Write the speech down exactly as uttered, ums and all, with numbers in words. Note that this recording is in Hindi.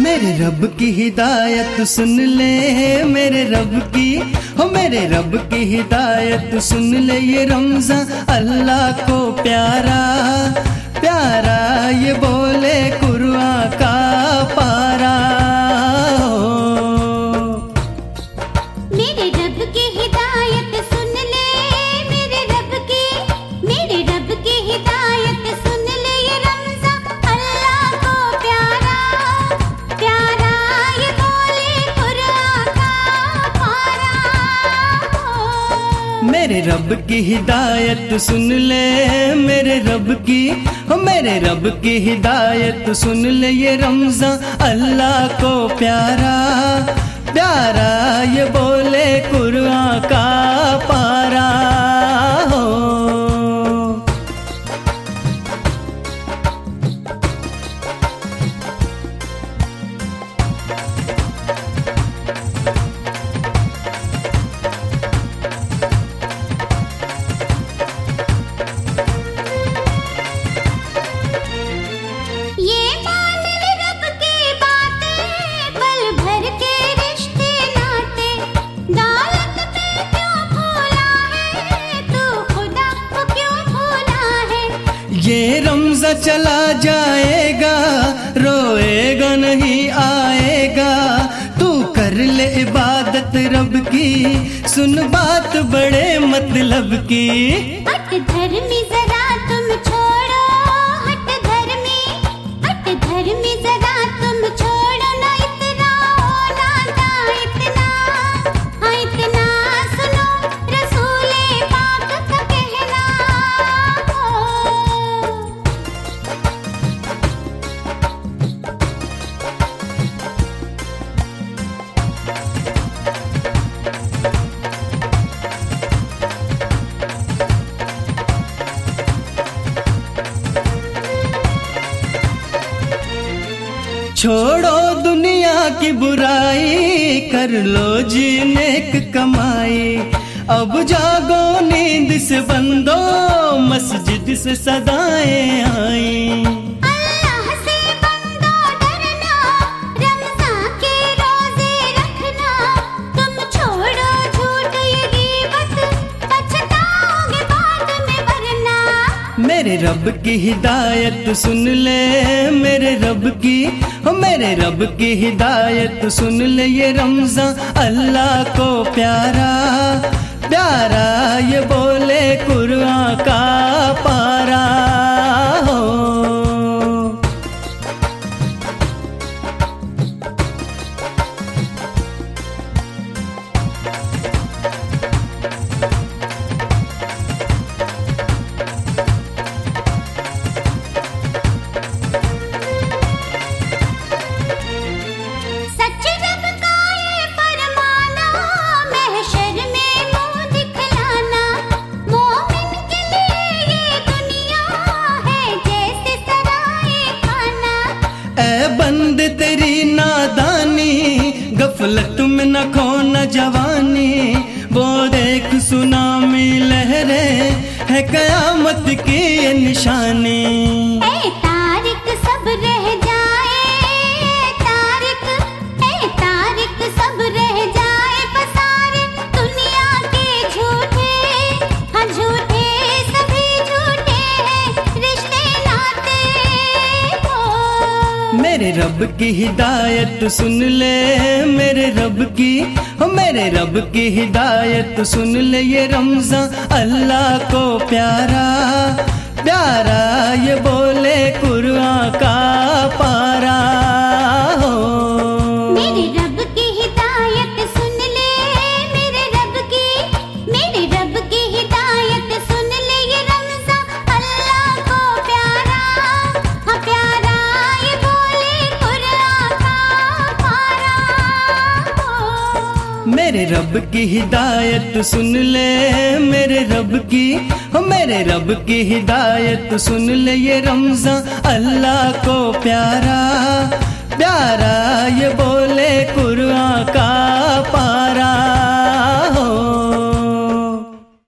मेरे रब की हिदायत सुन ले, मेरे रब की हो मेरे रब की हिदायत सुन ले। ये रमजान अल्लाह को प्यारा प्यारा, ये बोले कुरान का पारा। मेरे रब की हिदायत सुन ले, मेरे रब की मेरे रब की हिदायत सुन ले। ये रमजान अल्लाह को प्यारा प्यारा, ये बोले कुरान का पारा। मेरे रब की हिदायत सुन ले, मेरे रब की हो मेरे रब की हिदायत सुन ले। ये रमजान अल्लाह को प्यारा प्यारा, ये बोले कुरान का पारा हो। ये मान ले रब की बातें, पल भर के रिश्ते नाते। दौलत पे क्यों भूला है तू, खुदा को क्यों भूला है। ये रमज़ा चला जाएगा, रोएगा नहीं आएगा। तू कर ले इबादत रब की, सुन बात बड़े मतलब की। हट धर्मी जरा तुम छोड़ो, हट धर्मी हट धर्मी जरा तुम छोड़ो। ना इतना ना ना इतना हाँ इतना सुनो रसूले पाक का कहना हो। छोड़ो दुनिया की बुराई, कर लो जी नेक कमाई। अब जागो नींद से बंदो, मस्जिद से सदाएं आई। अल्लाह से बंदो डरना, रमज़ान के रोजे रखना। तुम छोड़ो झूठ ये गीबत, पछताओगे बाद में वरना। मेरे रब की हिदायत सुन ले, मेरे रब की हो मेरे रब की हिदायत सुन ले। ये रमजान अल्लाह को प्यारा प्यारा, ये बोले कुरान का पारा हो। सच रब का ये फरमाना, महशर में मुंह दिखलाना। मोमिन के लिए ये दुनिया है जैसे सराए खाना। ए बंद तेरी नादानी, गफलत में न खोना जवानी। वो देख सुनामी लहरे है कयामत की ये निशानी। ए तारिक सब रह जाए, ए तारिक ए तारिक सब रह जाए। पसारे दुनिया के झूठे हाँ झूठे सभी झूठे हैं रिश्ते नाते हो। मेरे रब की हिदायत सुन ले, मेरे रब की हो मेरे रब की हिदायत सुन ले। ये रमजान अल्लाह को प्यारा प्यारा, ये बोले कुरान का पारा हो। मेरे रब की हिदायत सुन ले, मेरे रब की मेरे रब की हिदायत सुन ले। ये रमज़ान अल्लाह को प्यारा हाँ प्यारा, ये बोले कुरान का पारा हो। मेरे रब की हिदायत सुन ले, मेरे रब की हो मेरे रब की हिदायत सुन ले। ये रमजान अल्लाह को प्यारा प्यारा, ये बोले कुरान का